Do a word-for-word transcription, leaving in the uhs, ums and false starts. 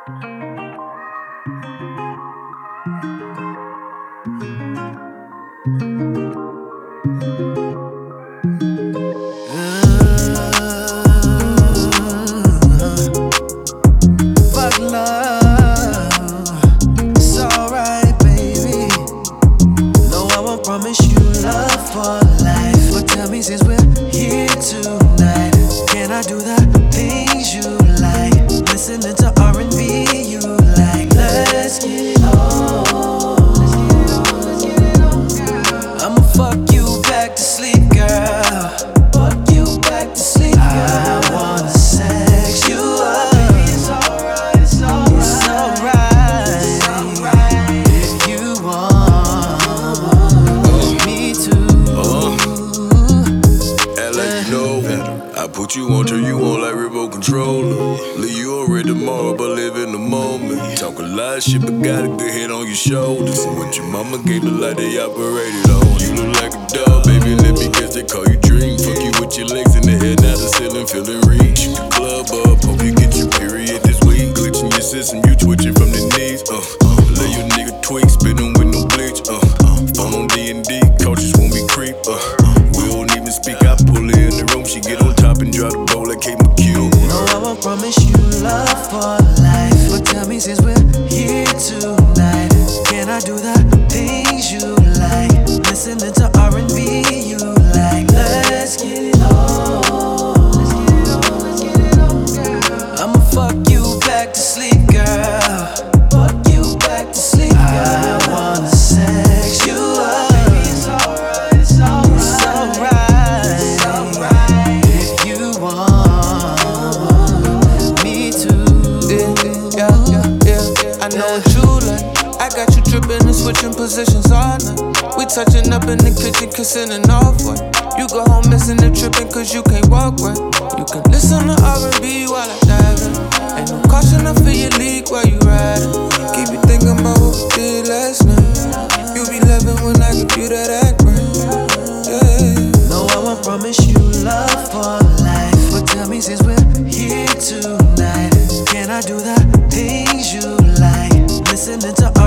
Fuck love, it's alright, baby. No, I won't promise you love for life, but tell me since we're here tonight, can I do the things you like? Listening to R and B you like. Let's get it on. I'ma fuck you back to sleep, girl. Fuck you back to sleep, girl. I wanna sex you up. Baby, it's alright, it's alright. It's alright, it's alright. If you want me to. Uh, act like you know better. I put you on, turn you on like remote controller. Leave you on red tomorrow, but live in the moment. Talk a lot of shit, but got a good head on your shoulders. And what your mama gave the light they operated on. You look like a dog, baby, let me guess they call you Dream. Fuck you with your legs in the air, now the ceiling feeling reach. Shoot the club up, hope you get your period this week. Glitching your system, you twitching from the knees. Uh, uh, let your nigga tweak, spitting with no bleach. Uh, uh, phone on D and D, cautious when we creep. Uh, uh, we don't even speak, I pull her in the room, she get on top and drop the bowl like Kate McHugh. No, I won't promise you love for life, but tell me since we're here tonight, can I do the things you like? Listening to R and B you like. Let's get it on. Let's get it on, let's get it on, girl. I'ma fuck you back to sleep, girl. Fuck you back to sleep, girl. I wanna sex you up. Baby, it's alright, it's alright. It's alright, it's alright. If you want me to. Yeah, yeah, yeah, yeah. I know what you like. I got you tripping and switching positions all night. We touching up in the kitchen, kissing and off white. You go home missing and tripping cause you can't walk right. You can listen to R and B while I dive in. Ain't no caution, I feel your leak while you riding. Keep you thinking about what we did last night. You be loving when I give you that act right. Yeah. No, I won't promise you love for life, but tell me since we're here tonight, can I do the things you like? Listening to